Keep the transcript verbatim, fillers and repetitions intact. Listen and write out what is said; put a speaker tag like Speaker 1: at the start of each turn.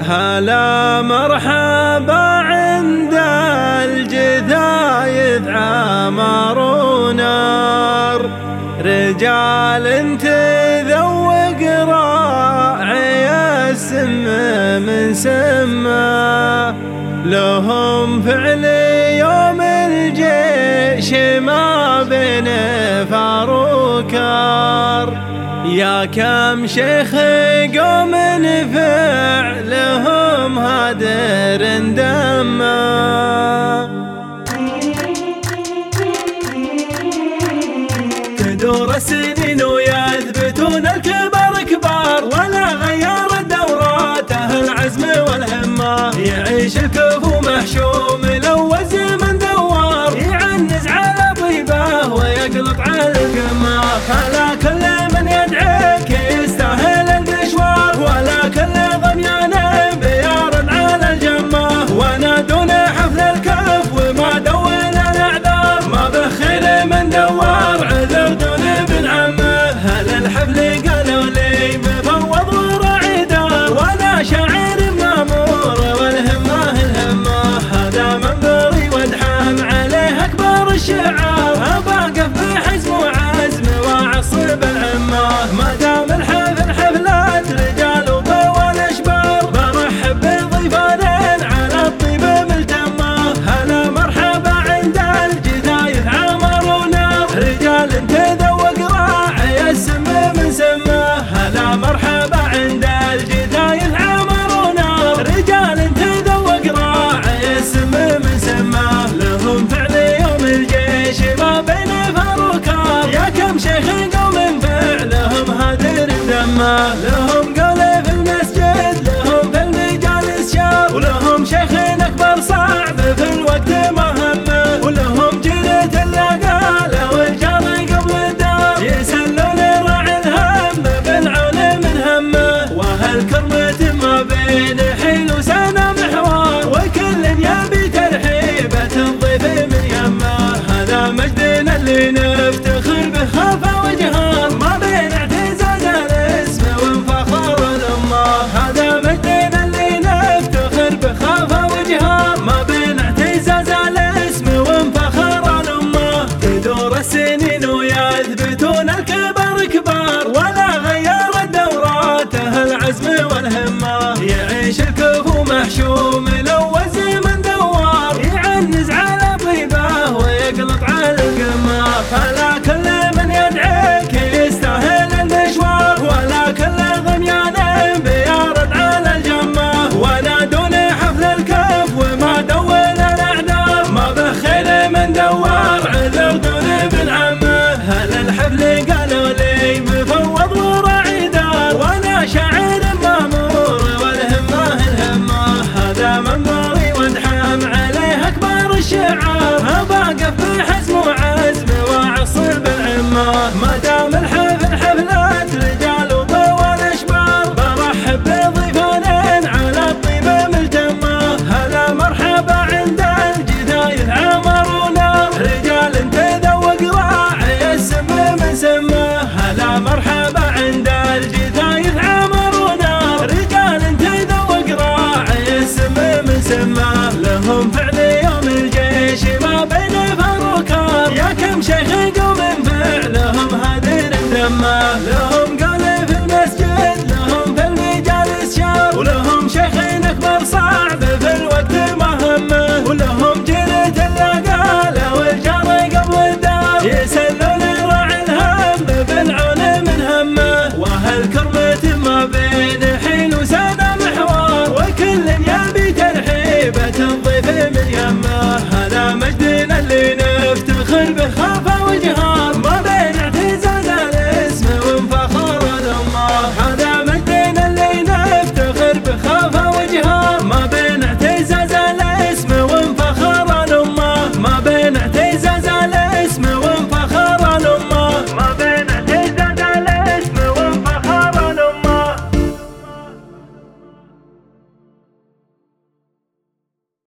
Speaker 1: هلا مرحبا عند الجثايث عمر ونار، رجال تذوق راعي السم من سمه، لهم فعل يوم الجيش ما بين فاروكار، يا كم شيخ قوم فعلهم هادر دمه. تدور السنين ويثبتون الكبار كبار، ولا غير الدورات أهل العزم والهمة، يعيش الكفو محشوم لو الزمن دوار، يعنز على طيبه ويقلط على القمة. فلا كل من يدعيك يستاهل المشوار، ولا كل ضميان بيار على الجمة، وانا دون حفل الكف وما دون الاعذار، ما بخير من دوار عذر دون ابن عمه. هل الحفل قالوا لي مفوض وراعي دار، وانا شاعر مامور والهمه الهمه، هذا منبري وادحام عليه اكبر الشعار، اباقف بحزم وعزم واعصب العمه. ما دام الحفل حفلات رجال وطوال اشبار، برحب بضيفان على الطيب ملتمه. هلا مرحبا عند الجثايث عمر ونار، رجال تذوق راعي السم من سمه. هلا مرحبا عند الجثايث عمر ونار، رجال تذوق راعي السم من سمه، لهم فعل يوم الجيش ما بين فاروكار، يا كم شيخ قوم فعلهم هادر دمه، لهم قول في المسجد لهم في المجالس شاب، ولهم شيخ اكبر صعب في الوقت ما همه، ولهم جنة اللقاله والجار قبل الدار، يسلون راعي الهم بالعون من همه. واهل كرمة ما بين حين وسنة محوار، وكل يبي ترحيبة الضيف من يمه. هذا مجدنا اللي نفتخر به خافه وجهار، ما بين اعتزاز الاسم وانفخار الامه. هذا مجدنا اللي نفتخر به خافه وجهار، ما بين اعتزاز الاسم وانفخار الامه. تدور السنين ويثبتون الكبار كبار، ولا غير الدورات اهل العزم والهمه، يعيش الكبار